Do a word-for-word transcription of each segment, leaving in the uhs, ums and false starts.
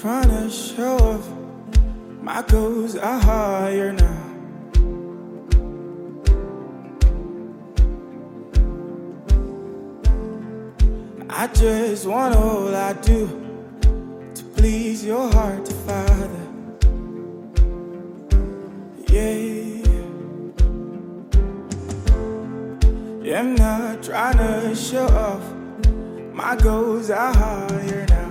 trying to show off. My goals are higher now. I just want all I do to please your heart, Father. Yeah, I'm not trying to show off. My goals are higher now.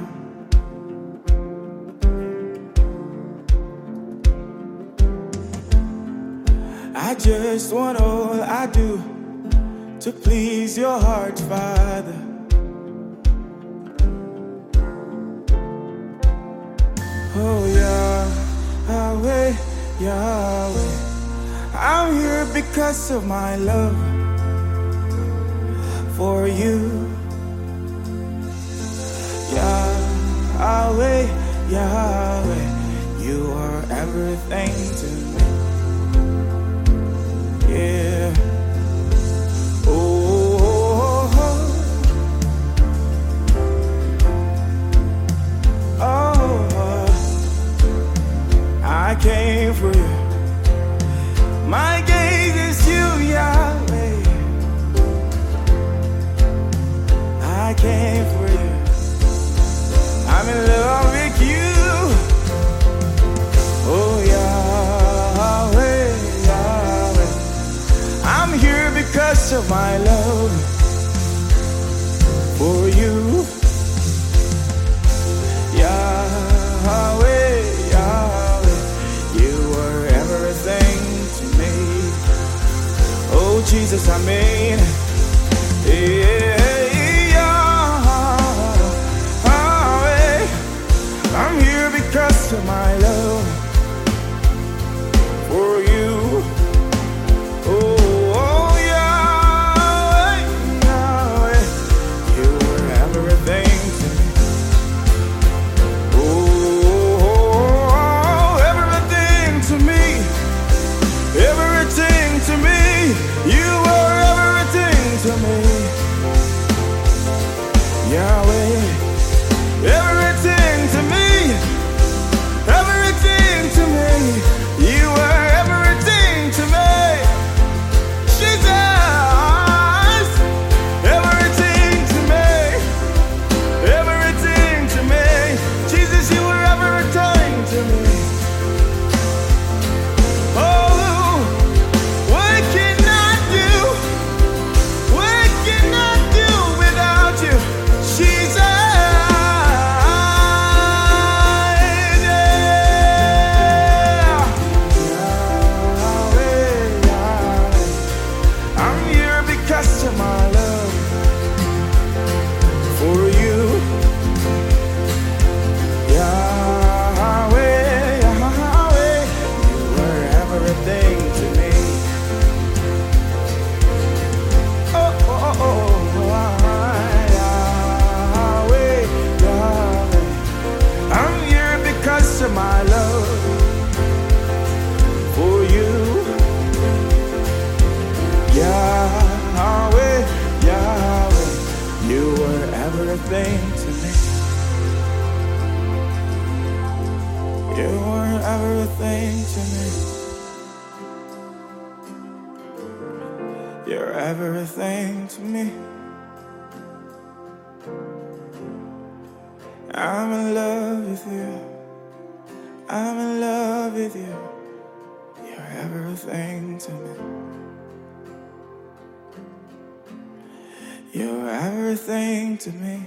I just want all I do to please your heart, Father. Oh, Yahweh, Yahweh, I'm here because of my love for you. Yahweh, Yahweh, you are everything to me. Yeah. Oh, oh, oh, I came for you. My gaze is you, Yahweh. I came for you. I'm in love with you. Oh, Yahweh, Yahweh, I'm here because of my love for you. Yahweh, Yahweh, you are everything to me. Oh, Jesus, I mean, yeah. I'm here because of my love for you. Oh, oh, Yahweh, Yahweh, you are everything to me. Oh, oh, oh, everything to me, everything to me. You are everything to me, Yahweh. Everything to me, everything to me, you are everything to me, Jesus. Everything to me, everything to me, Jesus, you are everything to me. Oh, what can I do? What can I do without you, Jesus? Because of my love for you, Yahweh, Yahweh, you are everything to me. Oh, oh, oh, oh, Yahweh, Yahweh, I'm here because of my love for you, Yahweh. Yahweh, Yahweh, you are everything to me. You are everything to me. You're everything to me. I'm in love with you. I'm in love with you. You're everything to me. You're everything to me.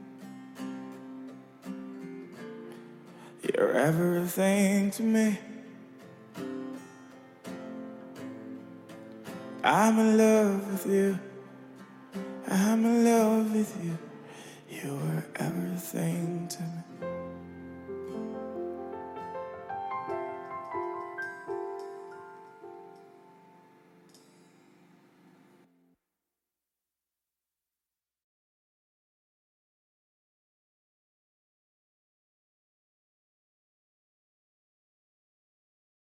You're everything to me. I'm in love with you. I'm in love with you. You are everything to me.